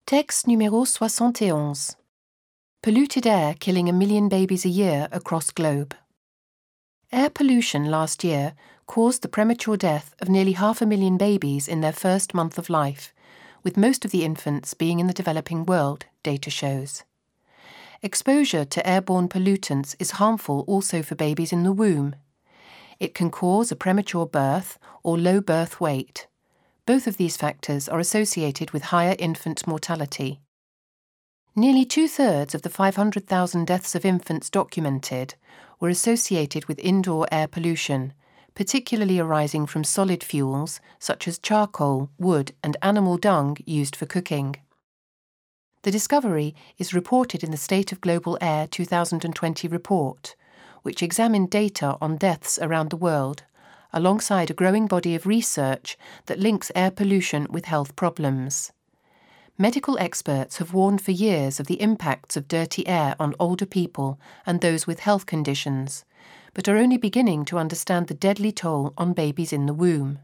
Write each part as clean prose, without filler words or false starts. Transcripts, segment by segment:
Texte numéro 71. Polluted air killing 1 million babies a year across globe. Air pollution last year caused the premature death of nearly 500,000 babies in their first month of life, with most of the infants being in the developing world, data shows. Exposure to airborne pollutants is harmful also for babies in the womb. It can cause a premature birth or low birth weight. Both of these factors are associated with higher infant mortality. Nearly 2/3 of the 500,000 deaths of infants documented were associated with indoor air pollution, particularly arising from solid fuels such as charcoal, wood, and animal dung used for cooking. The discovery is reported in the State of Global Air 2020 report, which examined data on deaths around the world, alongside a growing body of research that links air pollution with health problems. Medical experts have warned for years of the impacts of dirty air on older people and those with health conditions, but are only beginning to understand the deadly toll on babies in the womb.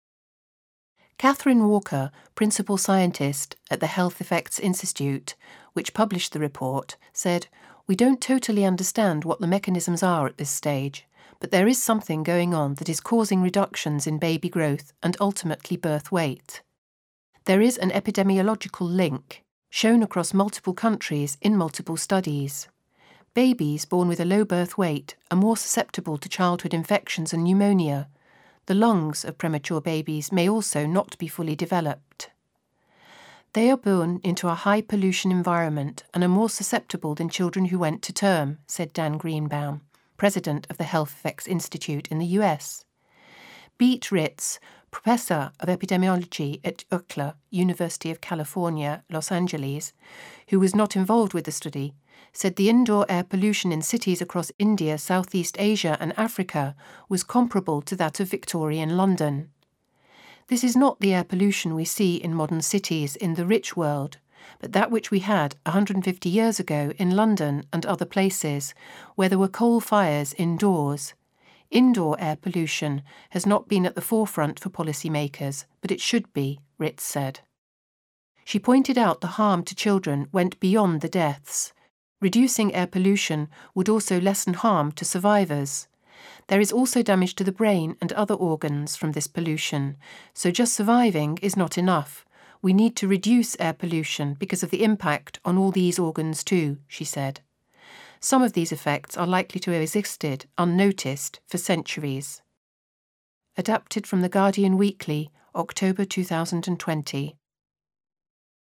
Catherine Walker, principal scientist at the Health Effects Institute, which published the report, said, "We don't totally understand what the mechanisms are at this stage, but there is something going on that is causing reductions in baby growth and ultimately birth weight. There is an epidemiological link, shown across multiple countries in multiple studies. Babies born with a low birth weight are more susceptible to childhood infections and pneumonia. The lungs of premature babies may also not be fully developed. They are born into a high-pollution environment and are more susceptible than children who went to term," said Dan Greenbaum, president of the Health Effects Institute in the US. Beat Ritz, professor of epidemiology at UCLA, University of California, Los Angeles, who was not involved with the study, said the indoor air pollution in cities across India, Southeast Asia and Africa was comparable to that of Victorian London. This is not the air pollution we see in modern cities in the rich world, but that which we had 150 years ago in London and other places, where there were coal fires indoors. Indoor air pollution has not been at the forefront for policymakers, but it should be," Ritz said. She pointed out the harm to children went beyond the deaths. Reducing air pollution would also lessen harm to survivors. There is also damage to the brain and other organs from this pollution, so just surviving is not enough. We need to reduce air pollution because of the impact on all these organs too, she said. Some of these effects are likely to have existed, unnoticed, for centuries. Adapted from The Guardian Weekly, October 2020.